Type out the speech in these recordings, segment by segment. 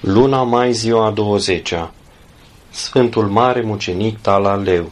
Luna mai, ziua 20-a. Sfântul Mare Mucenic Talaleu.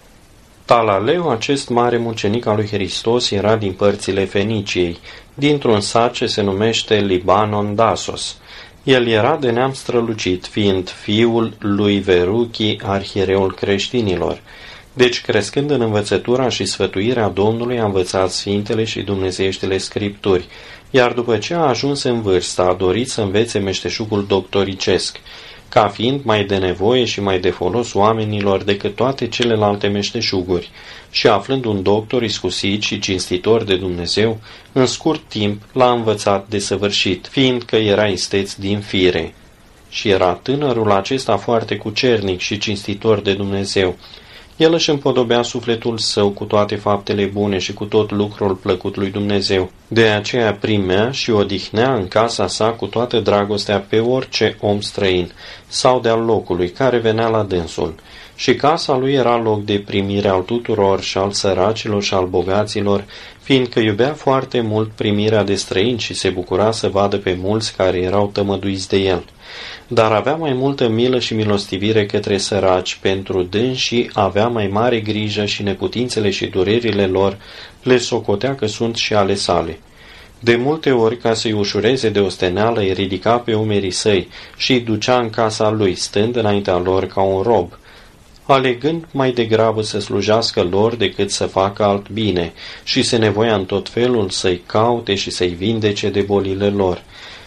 Talaleu, acest mare mucenic al lui Hristos, era din părțile Feniciei, dintr-un sat ce se numește Libanon Dasos. El era de neam strălucit, fiind fiul lui Veruchi, arhiereul creștinilor. Deci, crescând în învățătura și sfătuirea Domnului, a învățat Sfintele și Dumnezeieștile Scripturi, iar după ce a ajuns în vârstă, a dorit să învețe meșteșugul doctoricesc, ca fiind mai de nevoie și mai de folos oamenilor decât toate celelalte meșteșuguri, și aflând un doctor iscusit și cinstitor de Dumnezeu, în scurt timp l-a învățat desăvârșit, fiindcă era isteț din fire. Și era tânărul acesta foarte cucernic și cinstitor de Dumnezeu. El își împodobea sufletul său cu toate faptele bune și cu tot lucrul plăcut lui Dumnezeu. De aceea primea și odihnea în casa sa cu toată dragostea pe orice om străin sau de-al locului care venea la dânsul. Și casa lui era loc de primire al tuturor, și al săracilor și al bogaților, fiindcă iubea foarte mult primirea de străini și se bucura să vadă pe mulți care erau tămăduiți de el. Dar avea mai multă milă și milostivire către săraci, pentru dânsii avea mai mare grijă și neputințele și durerile lor le socotea că sunt și ale sale. De multe ori, ca să-i ușureze de osteneală, îi ridica pe umerii săi și îi ducea în casa lui, stând înaintea lor ca un rob, alegând mai degrabă să slujească lor decât să facă alt bine, și se nevoia în tot felul să-i caute și să-i vindece de bolile lor.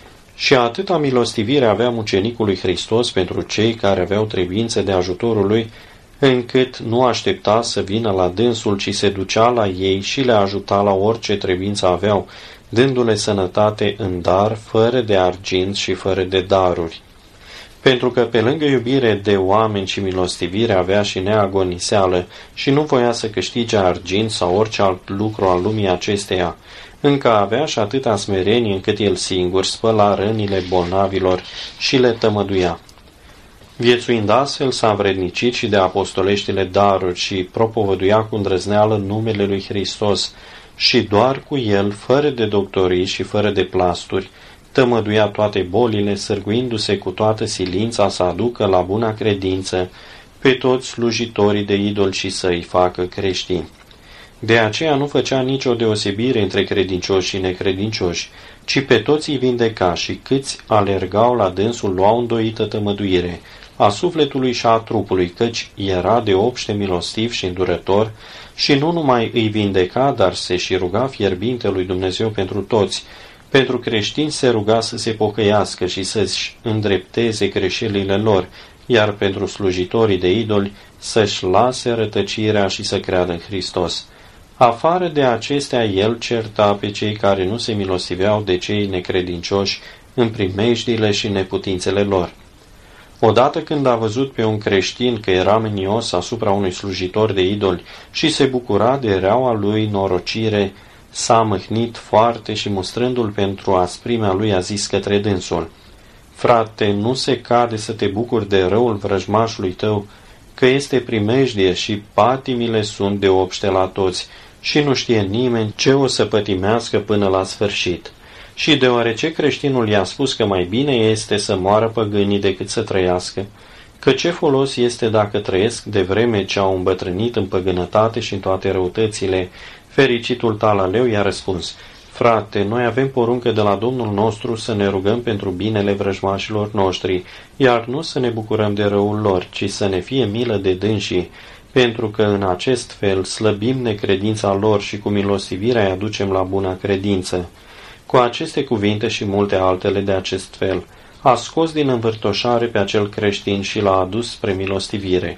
Și atâta milostivire avea mucenicul lui Hristos pentru cei care aveau trebuință de ajutorul lui, încât nu aștepta să vină la dânsul, ci se ducea la ei și le ajuta la orice trebuință aveau, dându-le sănătate în dar, fără de argint și fără de daruri. Pentru că pe lângă iubire de oameni și milostivire avea și neagoniseală și nu voia să câștige argint sau orice alt lucru al lumii acesteia, încă avea și atâta smerenie încât el singur spăla rănile bolnavilor și le tămăduia. Viețuind astfel, s-a învrednicit și de apostoleștile daruri și propovăduia cu îndrăzneală numele lui Hristos și doar cu el, fără de doctorii și fără de plasturi, tămăduia toate bolile, sârguindu-se cu toată silința să aducă la buna credință pe toți slujitorii de idoli și să-i facă creștini. De aceea nu făcea nicio deosebire între credincioși și necredincioși, ci pe toți îi vindeca, și câți alergau la dânsul luau îndoită tămăduire a sufletului și a trupului, căci era de obște milostiv și îndurător, și nu numai îi vindeca, dar se și ruga fierbinte lui Dumnezeu pentru toți. Pentru creștini se ruga să se pocăiască și să-și îndrepteze greșelile lor, iar pentru slujitorii de idoli să-și lase rătăcirea și să creadă în Hristos. Afară de acestea, el certa pe cei care nu se milostiveau de cei necredincioși în primejdile și neputințele lor. Odată când a văzut pe un creștin că era mânios asupra unui slujitor de idoli și se bucura de reaua lui norocire, s-a mâhnit foarte și, mustrându-l pentru asprimea lui, a zis către dânsul: „Frate, nu se cade să te bucuri de răul vrăjmașului tău, că este primejdie și patimile sunt de obște la toți și nu știe nimeni ce o să pătimească până la sfârșit. Și deoarece creștinul i-a spus că mai bine este să moară păgânii decât să trăiască, că ce folos este dacă trăiesc de vreme ce au îmbătrânit în păgânătate și în toate răutățile, fericitul Talaleu i-a răspuns: „Frate, noi avem poruncă de la Domnul nostru să ne rugăm pentru binele vrăjmașilor noștri, iar nu să ne bucurăm de răul lor, ci să ne fie milă de dânsii, pentru că în acest fel slăbim necredința lor și cu milostivirea îi aducem la buna credință.” Cu aceste cuvinte și multe altele de acest fel, a scos din învârtoșare pe acel creștin și l-a adus spre milostivire.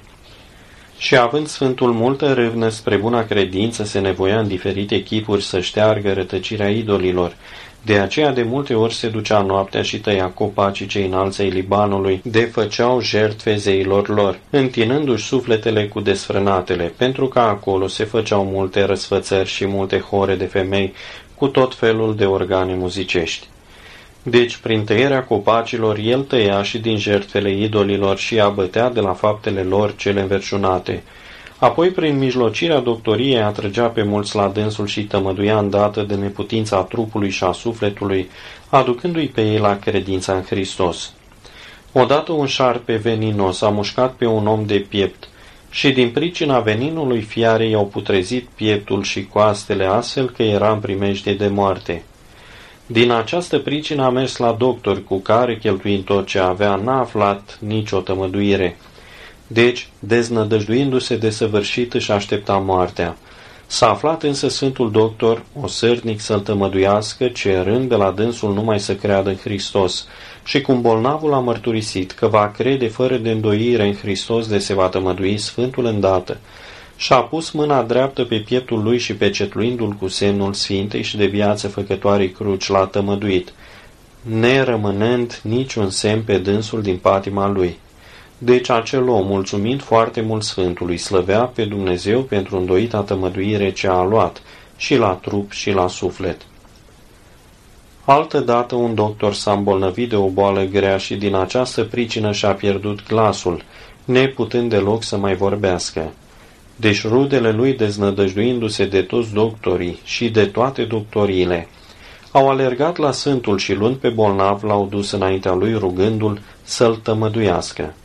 Și având Sfântul multă râvnă spre buna credință, se nevoia în diferite chipuri să șteargă rătăcirea idolilor. De aceea de multe ori se ducea noaptea și tăia copacii cei înalți ai Libanului, de făceau jertfe zeilor lor, întinându-și sufletele cu desfrânatele, pentru că acolo se făceau multe răsfățări și multe hore de femei cu tot felul de organe muzicești. Deci, prin tăierea copacilor, el tăia și din jertfele idolilor și abătea de la faptele lor cele înverșunate. Apoi, prin mijlocirea doctoriei, atrăgea pe mulți la dânsul și tămăduia îndată de neputința trupului și a sufletului, aducându-i pe ei la credința în Hristos. Odată un șarpe veninos a mușcat pe un om de piept și din pricina veninului fiarei au putrezit pieptul și coastele, astfel că era în primejdie de moarte. Din această pricină a mers la doctor, cu care, cheltuind tot ce avea, n-a aflat nicio tămăduire. Deci, deznădăjduindu-se de săvârșit, își aștepta moartea. S-a aflat însă Sfântul Doctor osârnic să-l tămăduiască, cerând de la dânsul numai să creadă în Hristos, și cum bolnavul a mărturisit că va crede fără de îndoire în Hristos, de se va tămădui Sfântul îndată, și-a pus mâna dreaptă pe pieptul lui și, pecetluindu-l cu semnul Sfintei și de viață făcătoarei cruci, l-a tămăduit, nerămânând niciun semn pe dânsul din patima lui. Deci acel om, mulțumind foarte mult Sfântului, slăvea pe Dumnezeu pentru îndoita tămăduire ce a luat, și la trup și la suflet. Altădată un doctor s-a îmbolnăvit de o boală grea și din această pricină și-a pierdut glasul, neputând deloc să mai vorbească. Deci rudele lui, deznădăjduindu-se de toți doctorii și de toate doctoriile, au alergat la Sfântul și, luând pe bolnav, l-au dus înaintea lui, rugându-l să-l tămăduiască.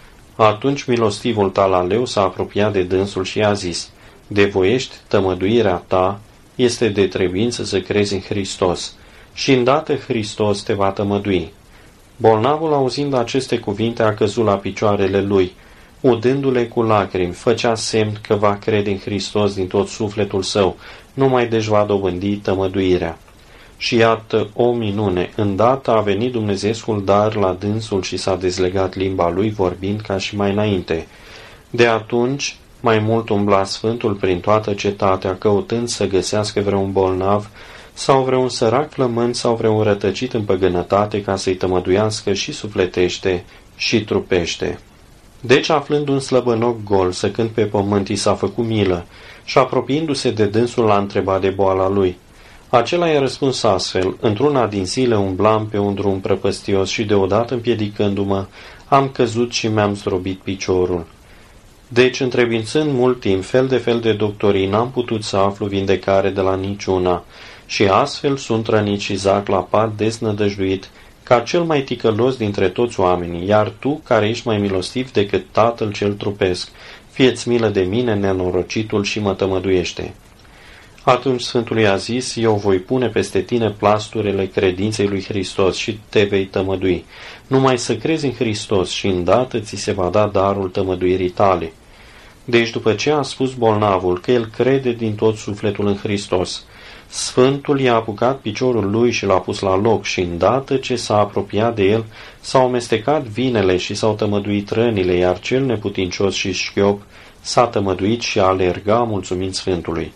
Atunci milostivul Talaleu s-a apropiat de dânsul și i-a zis: de voiești tămăduirea ta, este de trebuință să crezi în Hristos, și îndată Hristos te va tămădui. Bolnavul, auzind aceste cuvinte, a căzut la picioarele lui, udându-le cu lacrimi, făcea semn că va crede în Hristos din tot sufletul său, numai deci va dobândi tămăduirea. Și iată o minune, îndată a venit Dumnezeescul dar la dânsul și s-a dezlegat limba lui, vorbind ca și mai înainte. De atunci, mai mult umbla Sfântul prin toată cetatea, căutând să găsească vreun bolnav sau vreun sărac flămând sau vreun rătăcit în păgânătate, ca să-i tămăduiască și sufletește și trupește. Deci, aflând un slăbănoc gol săcând pe pământ, i s-a făcut milă și, apropiindu-se de dânsul, l-a întrebat de boala lui. Acela i-a răspuns astfel: într-una din zile umblam pe un drum prăpăstios și deodată, împiedicându-mă, am căzut și mi-am zdrobit piciorul. Deci, întrebuințând mult timp fel de doctorii, n-am putut să aflu vindecare de la niciuna și astfel sunt rănit și zac la pat, deznădăjduit, ca cel mai ticălos dintre toți oamenii, iar tu, care ești mai milostiv decât Tatăl cel trupesc, fie-ți milă de mine, nenorocitul, și mă tămăduiește. Atunci Sfântul i-a zis: eu voi pune peste tine plasturele credinței lui Hristos și te vei tămădui. Numai să crezi în Hristos și îndată ți se va da darul tămăduirii tale. Deci, după ce a spus bolnavul că el crede din tot sufletul în Hristos, Sfântul i-a apucat piciorul lui și l-a pus la loc și îndată ce s-a apropiat de el, s-au amestecat vinele și s-au tămăduit rănile, iar cel neputincios și șchiop s-a tămăduit și a alerga mulțumind Sfântului.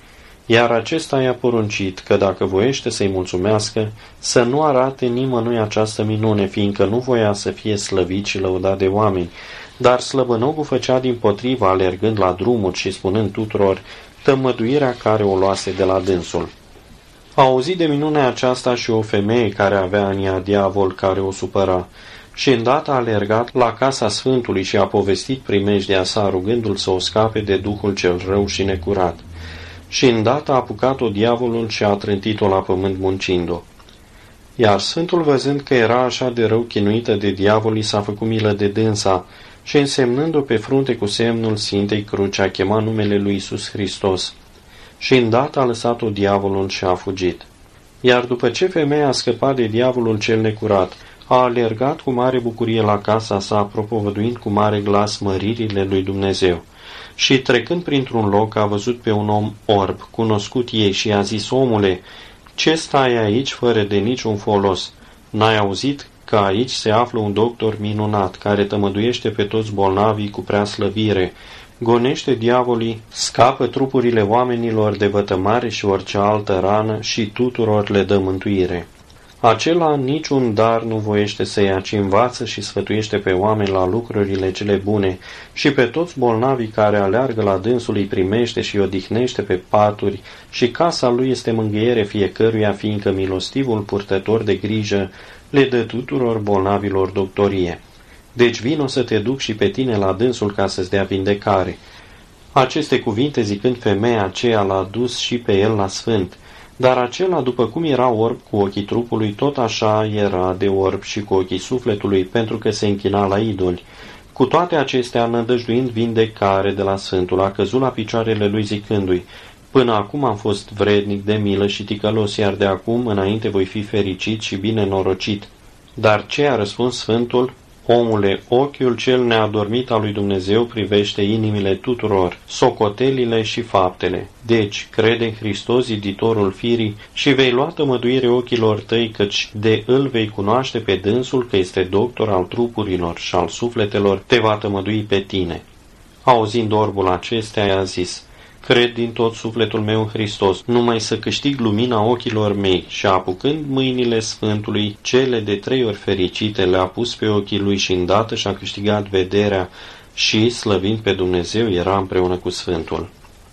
Iar acesta i-a poruncit că dacă voiește să-i mulțumească, să nu arate nimănui această minune, fiindcă nu voia să fie slăvit și lăudat de oameni, dar slăbănogul făcea dimpotriva, alergând la drumuri și spunând tuturor tămăduirea care o luase de la dânsul. A auzit de minunea aceasta și o femeie care avea în ea diavol care o supăra și îndată a alergat la casa Sfântului și a povestit primejdea sa, rugându-l să o scape de duhul cel rău și necurat. Și îndată a apucat-o diavolul și a trântit-o la pământ muncind-o. Iar Sfântul, văzând că era așa de rău chinuită de diavol, i s-a făcut milă de dânsa și, însemnând-o pe frunte cu semnul Sfintei Cruci, a chemat numele lui Iisus Hristos. Și îndată a lăsat-o diavolul și a fugit. Iar după ce femeia a scăpat de diavolul cel necurat, a alergat cu mare bucurie la casa sa, propovăduind cu mare glas măririle lui Dumnezeu. Și trecând printr-un loc, a văzut pe un om orb, cunoscut ei, și i-a zis: omule, ce stai aici fără de niciun folos? N-ai auzit că aici se află un doctor minunat, care tămăduiește pe toți bolnavii cu prea slăvire, gonește diavolii, scapă trupurile oamenilor de vătămare și orice altă rană și tuturor le dă mântuire. Acela niciun dar nu voiește să ia, ci învață și sfătuiește pe oameni la lucrurile cele bune și pe toți bolnavii care aleargă la dânsul îi primește și îi odihnește pe paturi și casa lui este mângâiere fiecăruia, fiindcă milostivul purtător de grijă le dă tuturor bolnavilor doctorie. Deci vino să te duc și pe tine la dânsul ca să-ți dea vindecare. Aceste cuvinte zicând, femeia aceea l-a dus și pe el la sfânt, Dar acela, după cum era orb cu ochii trupului, tot așa era de orb și cu ochii sufletului, pentru că se închina la idoli. Cu toate acestea, nădăjduind vindecare de la Sfântul, a căzut la picioarele lui zicându-i: până acum am fost vrednic de milă și ticălos, iar de acum înainte voi fi fericit și bine norocit. Dar ce a răspuns Sfântul? Omule, ochiul cel neadormit al lui Dumnezeu privește inimile tuturor, socotelile și faptele. Deci, crede în Hristos, ziditorul firii, și vei lua tămăduire ochilor tăi, căci de îl vei cunoaște pe dânsul că este doctor al trupurilor și al sufletelor, te va tămădui pe tine. Auzind orbul acestea, i-a zis: cred din tot sufletul meu în Hristos, numai să câștig lumina ochilor mei. Și apucând mâinile Sfântului, cele de 3 ori fericite, le-a pus pe ochii lui și îndată și-a câștigat vederea și, slăvind pe Dumnezeu, era împreună cu Sfântul.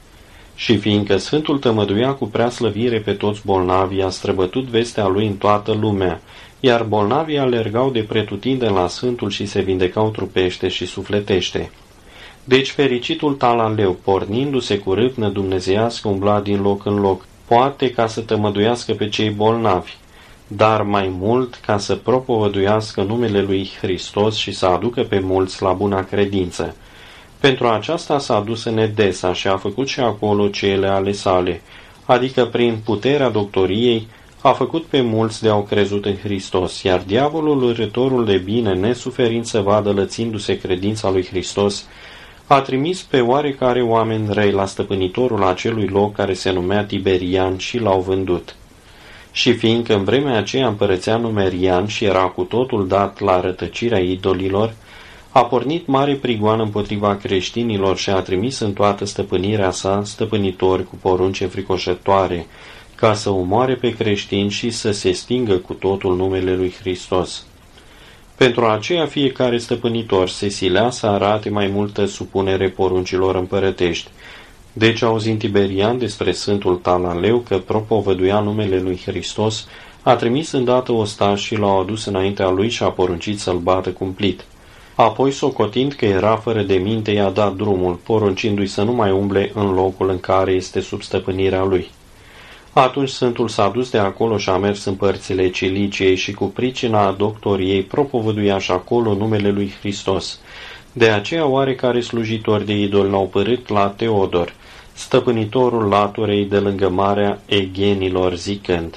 Și fiindcă Sfântul tămăduia cu prea slăvire pe toți bolnavii, a străbătut vestea lui în toată lumea, iar bolnavii alergau de pretutindeni la Sfântul și se vindecau trupește și sufletește. Deci fericitul Talaleu, pornindu-se cu râvnă dumnezeiască, umbla din loc în loc, poate ca să tămăduiască pe cei bolnavi, dar mai mult ca să propovăduiască numele lui Hristos și să aducă pe mulți la buna credință. Pentru aceasta s-a dus în Edesa și a făcut și acolo cele ale sale, adică prin puterea doctoriei a făcut pe mulți de au crezut în Hristos, iar diavolul, urătorul de bine, nesuferind să vadă lățindu-se credința lui Hristos, a trimis pe oarecare oameni răi la stăpânitorul acelui loc care se numea Tiberian și l-au vândut. Și fiindcă în vremea aceea împărățea Numerian și era cu totul dat la rătăcirea idolilor, a pornit mare prigoană împotriva creștinilor și a trimis în toată stăpânirea sa stăpânitori cu porunci înfricoșătoare, ca să omoare pe creștini și să se stingă cu totul numele lui Hristos. Pentru aceea fiecare stăpânitor se silea să arate mai multă supunere poruncilor împărătești. Deci, auzind Tiberian despre Sfântul Talaleu că propovăduia numele lui Hristos, a trimis îndată ostași și l-au adus înaintea lui și a poruncit să-l bată cumplit. Apoi, socotind că era fără de minte, i-a dat drumul, poruncindu-i să nu mai umble în locul în care este sub stăpânirea lui. Atunci Sfântul s-a dus de acolo și a mers în părțile Ciliciei și cu pricina doctoriei propovăduia și acolo numele lui Hristos. De aceea oarecare slujitori de idol l-au părât la Teodor, stăpânitorul laturei de lângă Marea Egenilor, zicând: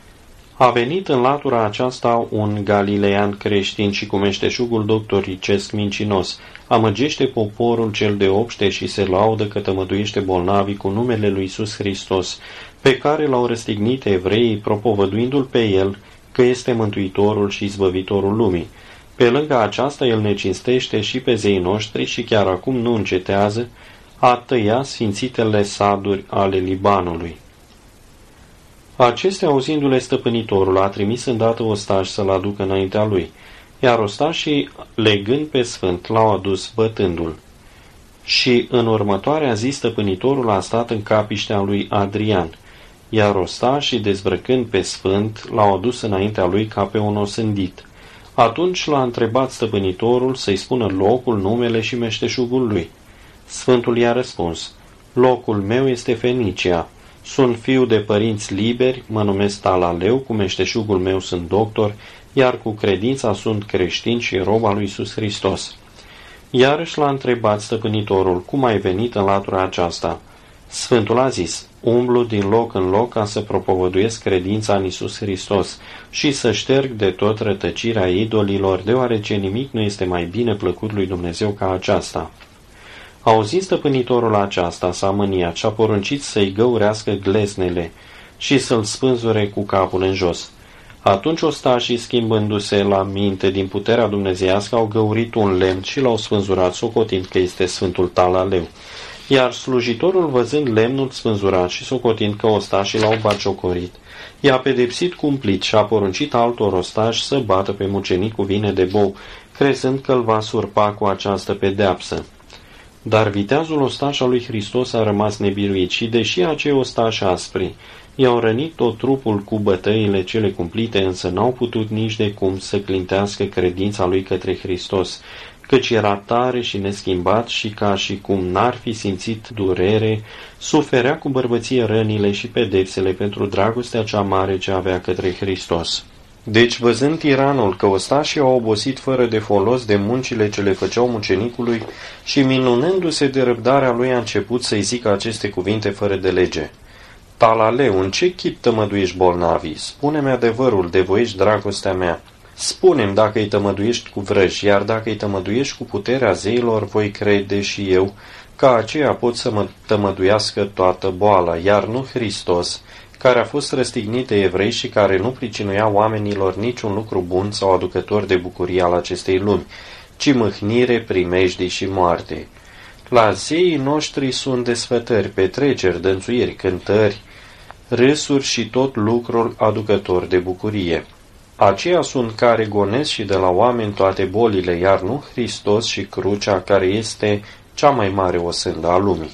a venit în latura aceasta un galilean creștin și cu meșteșugul doctoricesc mincinos, amăgește poporul cel de obște și se laudă că tămăduiește bolnavii cu numele lui Iisus Hristos, pe care l-au răstignit evreii, propovăduindu-l pe el că este mântuitorul și izbăvitorul lumii. Pe lângă aceasta el ne cinstește și pe zeii noștri și chiar acum nu încetează a tăia sfințitele saduri ale Libanului. Acestea, auzindu-le stăpânitorul, a trimis îndată ostași să-l aducă înaintea lui, iar ostașii, legând pe sfânt, l-au adus bătându-l. Și în următoarea zi stăpânitorul a stat în capiștea lui Adrian, iar ostașii, dezbrăcând pe sfânt, l-au adus înaintea lui ca pe un osândit. Atunci l-a întrebat stăpânitorul să-i spună locul, numele și meșteșugul lui. Sfântul i-a răspuns: locul meu este Fenicia. Sunt fiu de părinți liberi, mă numesc Talaleu, cu meșteșugul meu sunt doctor, iar cu credința sunt creștin și rob al lui Iisus Hristos. Iarăși l-a întrebat stăpânitorul: cum ai venit în latura aceasta? Sfântul a zis: umblu din loc în loc ca să propovăduiesc credința în Iisus Hristos și să șterg de tot rătăcirea idolilor, deoarece nimic nu este mai bine plăcut lui Dumnezeu ca aceasta. Auzind stăpânitorul aceasta, s-a mâniat și a poruncit să-i găurească gleznele și să-l spânzure cu capul în jos. Atunci ostașii, schimbându-se la minte din puterea dumnezeiască, au găurit un lemn și l-au spânzurat, socotind că este Sfântul Talaleu. Iar slujitorul, văzând lemnul spânzurat și socotind că ostașii l-au batjocorit, i-a pedepsit cumplit și a poruncit altor ostași să bată pe mucenic cu vine de bou, crezând că îl va surpa cu această pedeapsă. Dar viteazul ostaș al lui Hristos a rămas nebiruit și, deși acei ostași aspri i-au rănit tot trupul cu bătăile cele cumplite, însă n-au putut nici de cum să clintească credința lui către Hristos, căci era tare și neschimbat și ca și cum n-ar fi simțit durere, suferea cu bărbăție rănile și pedepsele pentru dragostea cea mare ce avea către Hristos. Deci, văzând tiranul că ostașii au obosit fără de folos de muncile ce le făceau mucenicului și minunându-se de răbdarea lui a început să-i zică aceste cuvinte fără de lege. Talaleu, în ce chip tămăduiești bolnavii? Spune-mi adevărul, devoiești dragostea mea. Spune-mi dacă îi tămăduiești cu vrăji, iar dacă îi tămăduiești cu puterea zeilor, voi crede și eu că aceea pot să mă tămăduiască toată boala, iar nu Hristos, care a fost răstignit de evrei și care nu pricinuia oamenilor niciun lucru bun sau aducător de bucurie al acestei lumi, ci mâhnire, primejdii și moarte. La zeii noștri sunt desfătări, petreceri, dănțuiri, cântări, râsuri și tot lucrul aducător de bucurie. Aceia sunt care gonesc și de la oameni toate bolile, iar nu Hristos și crucea, care este cea mai mare osândă a lumii.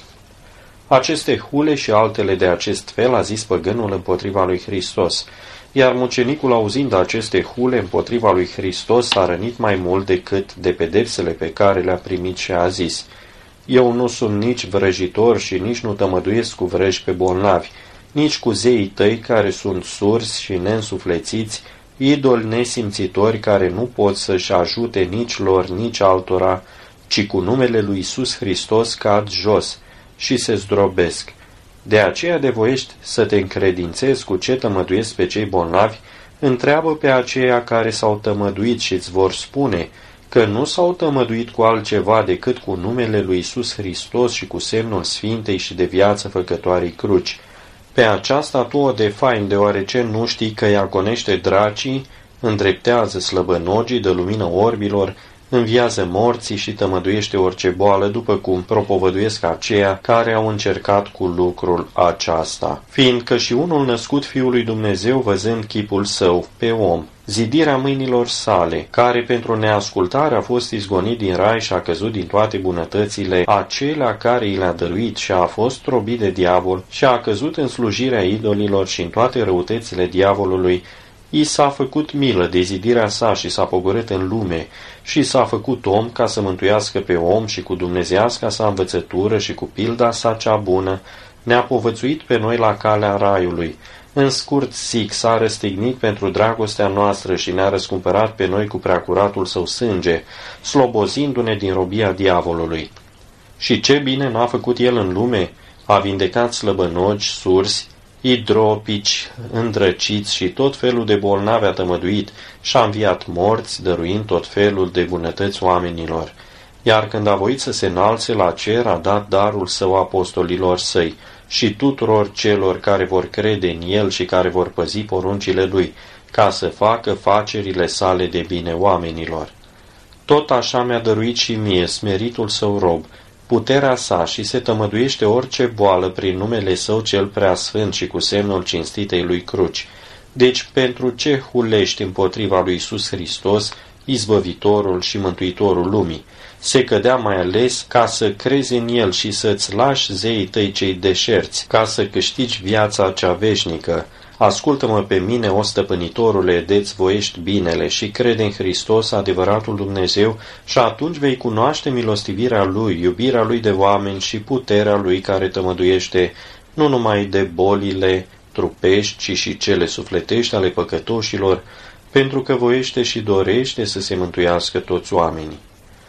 Aceste hule și altele de acest fel a zis păgânul împotriva lui Hristos, iar mucenicul, auzind aceste hule împotriva lui Hristos, a rănit mai mult decât de pedepsele pe care le-a primit și a zis: Eu nu sunt nici vrăjitor și nici nu tămăduiesc cu vrăji pe bolnavi, nici cu zeii tăi care sunt surzi și neînsuflețiți, idoli nesimțitori care nu pot să-și ajute nici lor, nici altora, ci cu numele lui Iisus Hristos cad jos și se zdrobesc. De aceea devoiești să te încredințezi cu ce tămăduiesc pe cei bolnavi, întreabă pe aceia care s-au tămăduit și îți vor spune că nu s-au tămăduit cu altceva decât cu numele lui Iisus Hristos și cu semnul Sfintei și de viață făcătoarei cruci. Pe aceasta tu o defaimi, deoarece nu știi că ea gonește dracii, îndreptează slăbănogii, dă lumină orbilor, înviază morții și tămăduiește orice boală, după cum propovăduiesc aceia care au încercat cu lucrul aceasta. Fiindcă și unul născut Fiul lui Dumnezeu, văzând chipul său pe om, zidirea mâinilor sale, care pentru neascultare a fost izgonit din rai și a căzut din toate bunătățile acelea care i le-a dăruit și a fost trobit de diavol și a căzut în slujirea idolilor și în toate răutățile diavolului, i s-a făcut milă de zidirea sa și s-a pogorât în lume și s-a făcut om ca să mântuiască pe om și cu dumnezeiasca sa învățătură și cu pilda sa cea bună ne-a povățuit pe noi la calea raiului. În scurt zic, s-a răstignit pentru dragostea noastră și ne-a răscumpărat pe noi cu preacuratul său sânge, slobozindu-ne din robia diavolului. Și ce bine n-a făcut el în lume? A vindecat slăbănogi, surzi, idropici, îndrăciți și tot felul de bolnavi a tămăduit și a înviat morți, dăruind tot felul de bunătăți oamenilor. Iar când a voit să se înalțe la cer, a dat darul său apostolilor săi și tuturor celor care vor crede în el și care vor păzi poruncile lui, ca să facă facerile sale de bine oamenilor. Tot așa mi-a dăruit și mie, smeritul său rob, puterea sa și se tămăduiește orice boală prin numele său cel preasfânt și cu semnul cinstitei lui cruci. Deci pentru ce hulești împotriva lui Iisus Hristos, izbăvitorul și mântuitorul lumii? Se cădea mai ales ca să crezi în el și să-ți lași zeii tăi cei deșerți, ca să câștigi viața cea veșnică. Ascultă-mă pe mine, o stăpânitorule, de-ți voiești binele și crede în Hristos, adevăratul Dumnezeu, și atunci vei cunoaște milostivirea Lui, iubirea Lui de oameni și puterea Lui care tămăduiește nu numai de bolile trupești, ci și cele sufletești ale păcătoșilor, pentru că voiește și dorește să se mântuiască toți oamenii.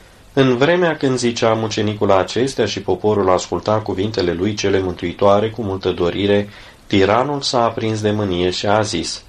În vremea când zicea mucenicul acestea și poporul asculta cuvintele lui cele mântuitoare cu multă dorire, tiranul s-a aprins de mânie și a zis: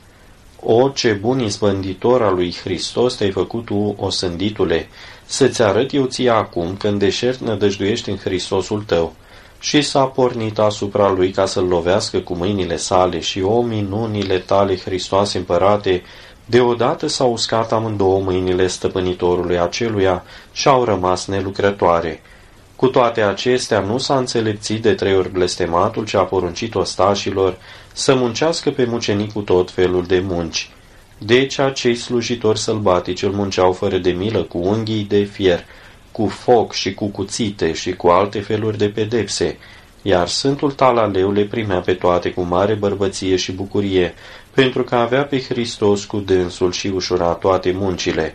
O, ce bun izbânditor al lui Hristos te-ai făcut tu, osânditule, să-ți arăt eu ție acum că în deșert nădăjduiești în Hristosul tău. Și s-a pornit asupra lui ca să-l lovească cu mâinile sale și o minunile tale, Hristoase împărate, deodată s-au uscat amândouă mâinile stăpânitorului aceluia și au rămas nelucrătoare. Cu toate acestea nu s-a înțelepțit de 3 ori blestematul ce a poruncit ostașilor să muncească pe mucenicul tot felul de munci. Deci acei slujitori sălbatici îl munceau fără de milă cu unghii de fier, cu foc și cu cuțite și cu alte feluri de pedepse, iar Sfântul Talaleu le primea pe toate cu mare bărbăție și bucurie, pentru că avea pe Hristos cu dânsul și ușura toate muncile.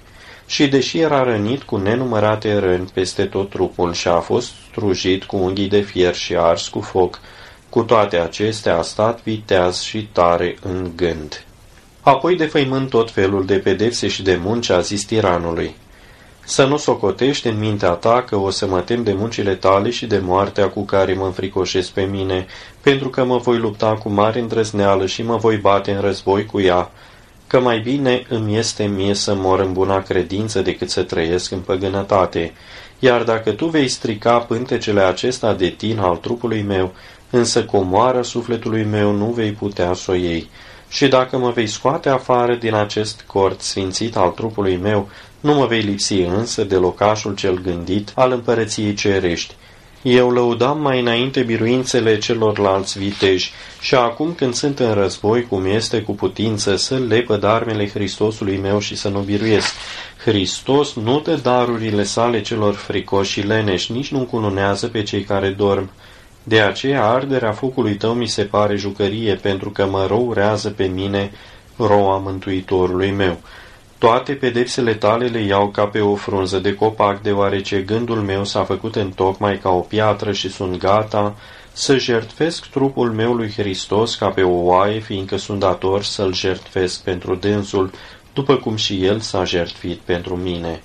și deși era rănit cu nenumărate răni peste tot trupul și a fost strujit cu unghii de fier și ars cu foc, cu toate acestea a stat viteaz și tare în gând. Apoi, defăimând tot felul de pedepse și de munci, a zis tiranului: să nu socotești în mintea ta că o să mă tem de muncile tale și de moartea cu care mă înfricoșesc pe mine, pentru că mă voi lupta cu mare îndrăzneală și mă voi bate în război cu ea, că mai bine îmi este mie să mor în buna credință decât să trăiesc în păgânătate. Iar dacă tu vei strica pântecele acesta de tin al trupului meu, însă comoara sufletului meu nu vei putea să o iei. Și dacă mă vei scoate afară din acest cort sfințit al trupului meu, nu mă vei lipsi însă de locașul cel gândit al împărăției cerești. Eu lăudam mai înainte biruințele celorlalți viteji și acum când sunt în război, cum este cu putință, să lepăd armele Hristosului meu și să nu biruiesc. Hristos nu dă darurile sale celor fricoși și leneși, nici nu încununează pe cei care dorm. De aceea arderea focului tău mi se pare jucărie, pentru că mă răurează pe mine roa Mântuitorului meu. Toate pedepsele tale le iau ca pe o frunză de copac, deoarece gândul meu s-a făcut întocmai ca o piatră și sunt gata să jertfesc trupul meu lui Hristos ca pe o oaie, fiindcă sunt dator să-l jertfesc pentru dânsul, după cum și el s-a jertfit pentru mine.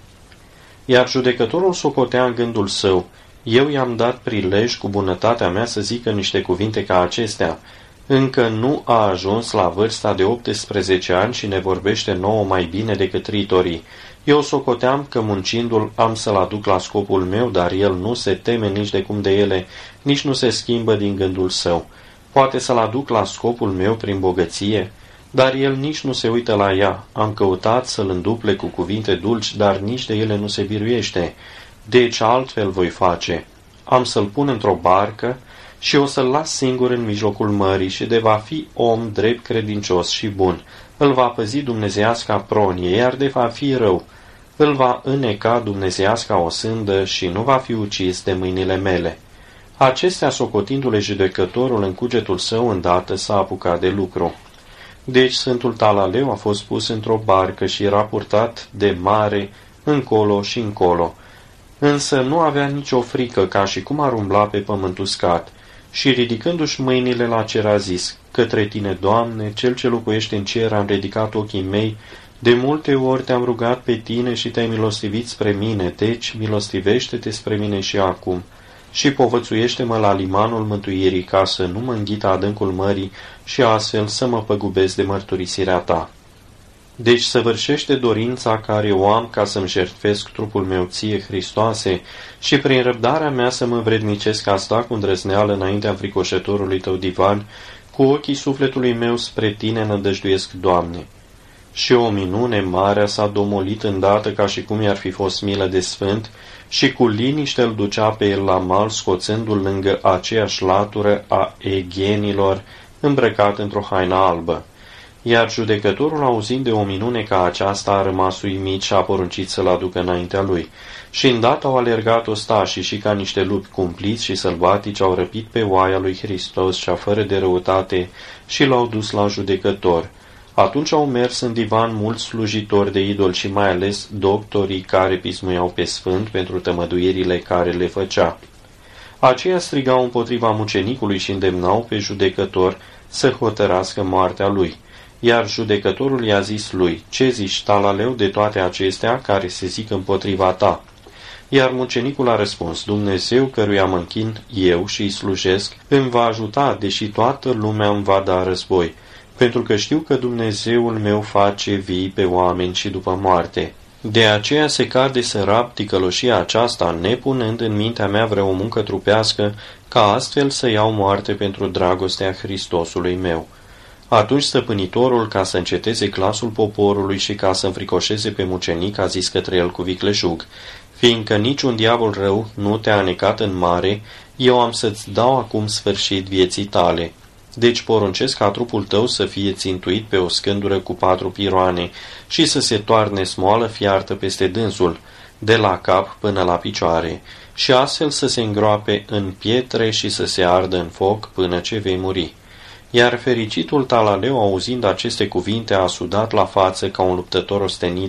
Iar judecătorul socotea în gândul său: eu i-am dat prilej cu bunătatea mea să zică niște cuvinte ca acestea. Încă nu a ajuns la vârsta de 18 ani și ne vorbește nouă mai bine decât ritorii. Eu socoteam că muncindu-l am să-l aduc la scopul meu, dar el nu se teme nici de cum de ele, nici nu se schimbă din gândul său. Poate să-l aduc la scopul meu prin bogăție, dar el nici nu se uită la ea. Am căutat să-l înduple cu cuvinte dulci, dar nici de ele nu se biruiește. Deci altfel voi face. Am să-l pun într-o barcă și o să-l las singur în mijlocul mării și de va fi om drept, credincios și bun. Îl va păzi dumnezeiasca pronie, iar de va fi rău, îl va îneca dumnezeiasca o sândă și nu va fi ucis de mâinile mele. Acestea, socotindu-le judecătorul în cugetul său, îndată s-a apucat de lucru. Deci Sfântul Talaleu a fost pus într-o barcă și era purtat de mare încolo și încolo. Însă nu avea nicio frică, ca și cum ar umbla pe pământ uscat. Și ridicându-și mâinile la cer a zis: către tine, Doamne, cel ce locuiește în cer, am ridicat ochii mei, de multe ori te-am rugat pe tine și te-ai milostivit spre mine, deci milostivește-te spre mine și acum și povățuiește-mă la limanul mântuirii, ca să nu mă înghită adâncul mării și astfel să mă păgubesc de mărturisirea ta. Deci săvârșește dorința care o am ca să-mi jertfesc trupul meu ție, Hristoase, și prin răbdarea mea să mă vrednicesc a sta cu îndrăzneală înaintea înfricoșătorului tău divan, cu ochii sufletului meu spre tine nădăjduiesc, Doamne. Și o minune mare s-a domolit îndată ca și cum i-ar fi fost milă de sfânt și cu liniște îl ducea pe el la mal, scoțându-l lângă aceeași latură a eghenilor, îmbrăcat într-o haină albă. Iar judecătorul, auzind de o minune ca aceasta, a rămas uimit și a poruncit să-l aducă înaintea lui. Și îndată au alergat ostașii și ca niște lupi cumpliți și sălbatici au răpit pe oaia lui Hristos cea fără de răutate și l-au dus la judecător. Atunci au mers în divan mulți slujitori de idol și mai ales doctorii care pismuiau pe sfânt pentru tămăduirile care le făcea. Aceia strigau împotriva mucenicului și îndemnau pe judecător să hotărască moartea lui. Iar judecătorul i-a zis lui: ce zici, Talaleu, de toate acestea care se zic împotriva ta? Iar mucenicul a răspuns: Dumnezeu căruia mă închin eu și îi slujesc îmi va ajuta, deși toată lumea îmi va da război, pentru că știu că Dumnezeul meu face vii pe oameni și după moarte. De aceea se cade să rab ticăloșia aceasta, nepunând în mintea mea vreo muncă trupească, ca astfel să iau moarte pentru dragostea Hristosului meu. Atunci stăpânitorul, ca să înceteze glasul poporului și ca să înfricoșeze pe mucenic, a zis către el cu vicleșug: fiindcă niciun diavol rău nu te-a anecat în mare, eu am să-ți dau acum sfârșit vieții tale. Deci poruncesc ca trupul tău să fie țintuit pe o scândură cu 4 piroane și să se toarne smoală fiartă peste dânsul, de la cap până la picioare, și astfel să se îngroape în pietre și să se ardă în foc până ce vei muri. Iar fericitul Talaleu, auzind aceste cuvinte, a sudat la față ca un luptător ostenit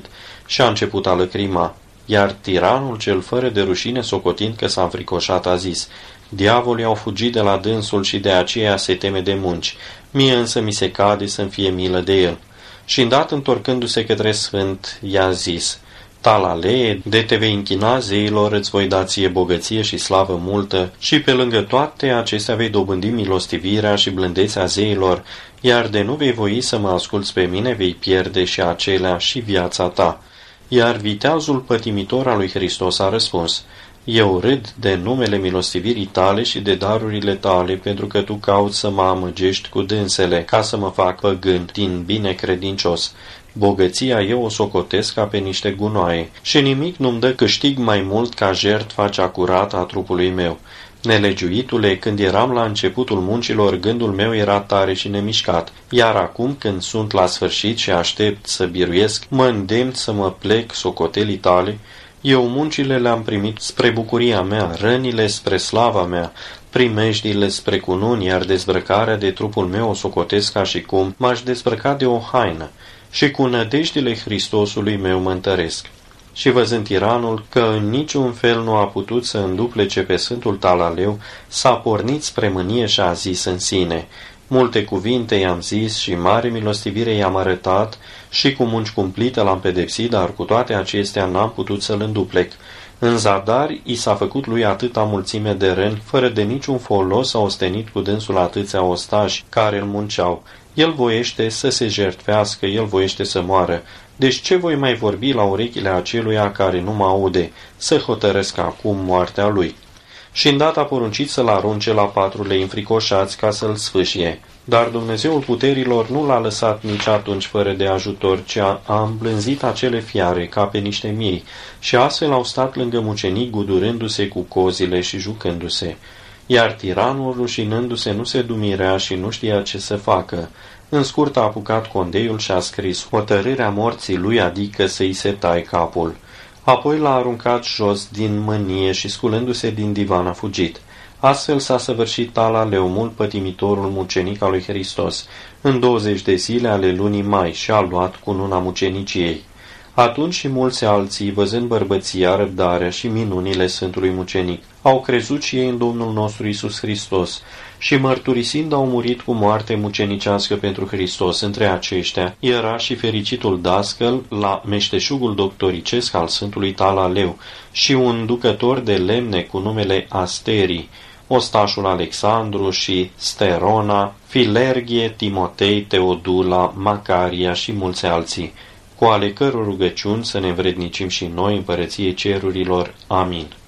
și a început a lăcrima. Iar tiranul cel fără de rușine, socotind că s-a înfricoșat, a zis: diavolii au fugit de la dânsul și de aceea se teme de munci. Mie însă mi se cade să-mi fie milă de el. Și îndată întorcându-se către sfânt, i-a zis: Talalee, de te vei închina zeilor, îți voi da ție bogăție și slavă multă, și pe lângă toate acestea vei dobândi milostivirea și blândețea zeilor, iar de nu vei voi să mă asculți pe mine, vei pierde și acelea și viața ta. Iar viteazul pătimitor al lui Hristos a răspuns: eu râd de numele milostivirii tale și de darurile tale, pentru că tu cauți să mă amăgești cu dânsele, ca să mă fac păgân din binecredincios. Bogăția eu o socotesc ca pe niște gunoaie și nimic nu-mi dă câștig mai mult ca jertfa cea curată a trupului meu. Nelegiuitule, când eram la începutul muncilor, gândul meu era tare și nemișcat, iar acum, când sunt la sfârșit și aștept să biruiesc, mă îndemn să mă plec socotelii tale. Eu muncile le-am primit spre bucuria mea, rănile spre slava mea, primejdile spre cununi, iar dezbrăcarea de trupul meu o socotesc ca și cum m-aș dezbrăca de o haină, și cu nădejdile Hristosului meu mă întăresc. Și văzând tiranul că în niciun fel nu a putut să înduplece pe Sfântul Talaleu, s-a pornit spre mânie și a zis în sine: multe cuvinte i-am zis și mare milostivire i-am arătat și cu munci cumplite l-am pedepsit, dar cu toate acestea n-am putut să-l înduplec. În zadar i s-a făcut lui atâta mulțime de răni, fără de niciun folos a ostenit cu dânsul atâția ostași care îl munceau. El voiește să se jertfească, el voiește să moară. Deci ce voi mai vorbi la urechile aceluia care nu mă aude? Să hotărăsc acum moartea lui. Și îndată a poruncit să-l arunce la patrulei înfricoșați ca să-l sfâșie. Dar Dumnezeul puterilor nu l-a lăsat nici atunci fără de ajutor, ci a îmblânzit acele fiare ca pe niște miei, și astfel au stat lângă mucenic gudurându-se cu cozile și jucându-se. Iar tiranul, rușinându-se, nu se dumirea și nu știa ce să facă. În scurt a apucat condeiul și a scris hotărârea morții lui, adică să-i se tai capul. Apoi l-a aruncat jos din mânie și, sculându-se din divan, a fugit. Astfel s-a săvârșit Talaleu, mult pătimitorul mucenic al lui Hristos, în 20 de zile ale lunii mai, și a luat cununa muceniciei. Atunci și mulți alții, văzând bărbăția, răbdarea și minunile Sfântului Mucenic, au crezut și ei în Domnul nostru Iisus Hristos și, mărturisind, au murit cu moarte mucenicească pentru Hristos. Între aceștia era și fericitul dascăl la meșteșugul doctoricesc al Sfântului Talaleu și un ducător de lemne cu numele Asterii, ostașul Alexandru și Sterona, Filerghie, Timotei, Teodula, Macaria și mulți alții, cu ale căror rugăciuni să ne învrednicim și noi împărăției cerurilor. Amin.